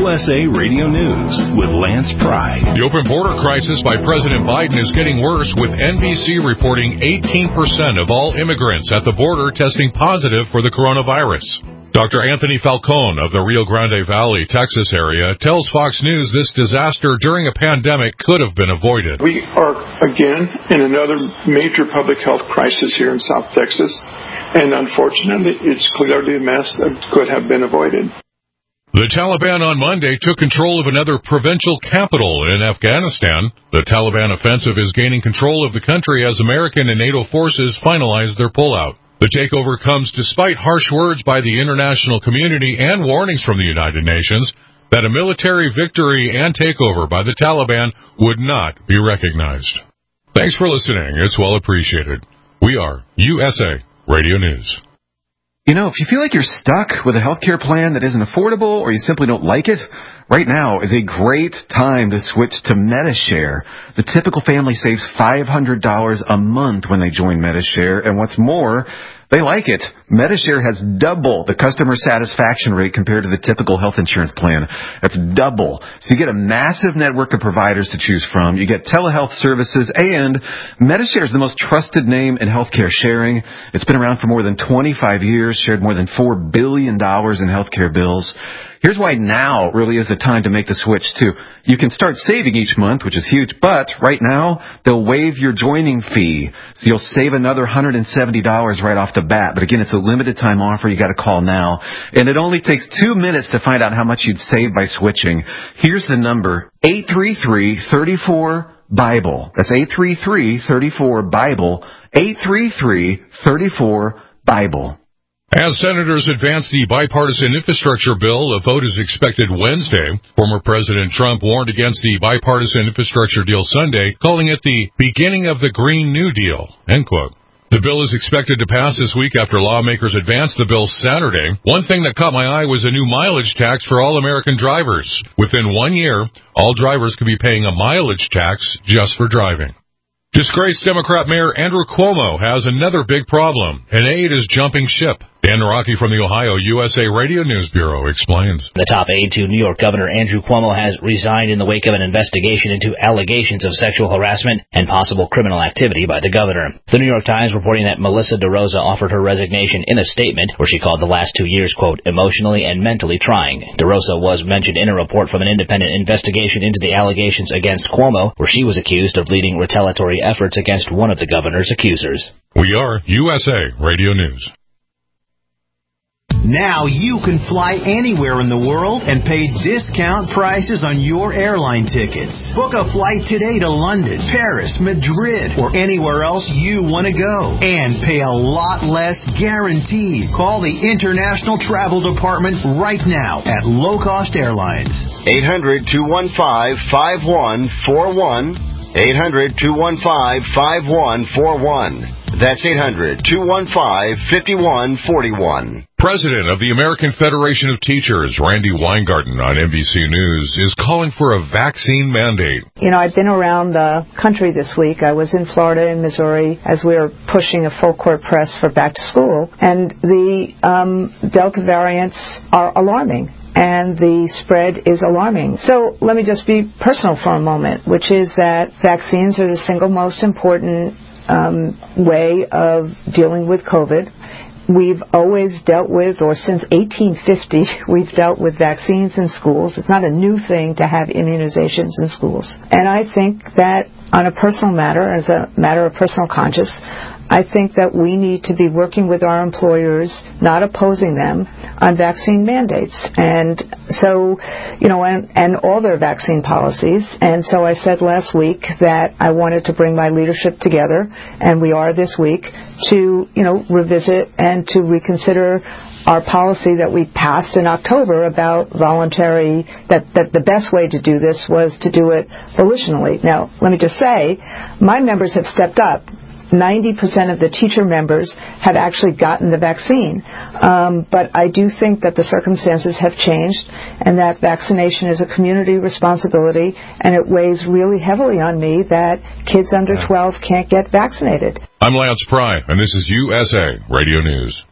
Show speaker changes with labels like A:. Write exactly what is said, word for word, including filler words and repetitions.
A: U S A Radio News with Lance Pry.
B: The open border crisis by President Biden is getting worse, with N B C reporting eighteen percent of all immigrants at the border testing positive for the coronavirus. Doctor Anthony Falcone of the Rio Grande Valley, Texas area tells Fox News this disaster during a pandemic could have been avoided.
C: We are, again, in another major public health crisis here in South Texas, and unfortunately, it's clearly a mess that could have been avoided.
B: The Taliban on Monday took control of another provincial capital in Afghanistan. The Taliban offensive is gaining control of the country as American and NATO forces finalize their pullout. The takeover comes despite harsh words by the international community and warnings from the United Nations that a military victory and takeover by the Taliban would not be recognized. Thanks for listening. It's well appreciated. We are U S A Radio News.
D: You know, if you feel like you're stuck with a healthcare plan that isn't affordable or you simply don't like it, right now is a great time to switch to Medi-Share. The typical family saves five hundred dollars a month when they join Medi-Share, and what's more, they like it. Medi-Share has double the customer satisfaction rate compared to the typical health insurance plan. That's double. So you get a massive network of providers to choose from. You get telehealth services, and Medi-Share is the most trusted name in healthcare sharing. It's been around for more than twenty-five years, shared more than four billion dollars in healthcare bills. Here's why now really is the time to make the switch, too. You can start saving each month, which is huge, but right now, they'll waive your joining fee. So you'll save another one hundred seventy dollars right off the bat. But again, it's a limited time offer. You got to call now. And it only takes two minutes to find out how much you'd save by switching. Here's the number, eight three three, three four, BIBLE. That's eight three three, three four, BIBLE. eight three three, three four, BIBLE.
B: As senators advance the bipartisan infrastructure bill, a vote is expected Wednesday. Former President Trump warned against the bipartisan infrastructure deal Sunday, calling it the beginning of the Green New Deal, end quote. The bill is expected to pass this week after lawmakers advanced the bill Saturday. One thing that caught my eye was a new mileage tax for all American drivers. Within one year, all drivers could be paying a mileage tax just for driving. Disgraced Democrat Mayor Andrew Cuomo has another big problem. An aide is jumping ship. Dan Naraki from the Ohio U S A Radio News Bureau explains.
E: The top aide to New York Governor Andrew Cuomo has resigned in the wake of an investigation into allegations of sexual harassment and possible criminal activity by the governor. The New York Times reporting that Melissa DeRosa offered her resignation in a statement where she called the last two years, quote, emotionally and mentally trying. DeRosa was mentioned in a report from an independent investigation into the allegations against Cuomo, where she was accused of leading retaliatory efforts against one of the governor's accusers.
B: We are U S A Radio News.
F: Now you can fly anywhere in the world and pay discount prices on your airline tickets. Book a flight today to London, Paris, Madrid, or anywhere else you want to go. And pay a lot less guaranteed. Call the International Travel Department right now at Low Cost Airlines.
G: eight hundred, two one five, five one four one. eight hundred, two one five, five one four one. That's eight hundred, two one five, five one four one.
B: President of the American Federation of Teachers, Randy Weingarten on N B C News, is calling for a vaccine mandate.
H: You know, I've been around the country this week. I was in Florida and Missouri as we were pushing a full court press for back to school. And the um, Delta variants are alarming. And the spread is alarming. So let me just be personal for a moment, which is that vaccines are the single most important um, way of dealing with COVID. We've always dealt with, or since eighteen fifty, we've dealt with vaccines in schools. It's not a new thing to have immunizations in schools. And I think that on a personal matter, as a matter of personal conscience, I think that we need to be working with our employers, not opposing them, on vaccine mandates. And so, you know, and, and all their vaccine policies. And so I said last week that I wanted to bring my leadership together, and we are this week, to, you know, revisit and to reconsider our policy that we passed in October about voluntary, that, that the best way to do this was to do it volitionally. Now, let me just say, my members have stepped up. ninety percent of the teacher members have actually gotten the vaccine. Um, but I do think that the circumstances have changed and that vaccination is a community responsibility, and it weighs really heavily on me that kids under twelve can't get vaccinated.
B: I'm Lance Pry, and this is U S A Radio News.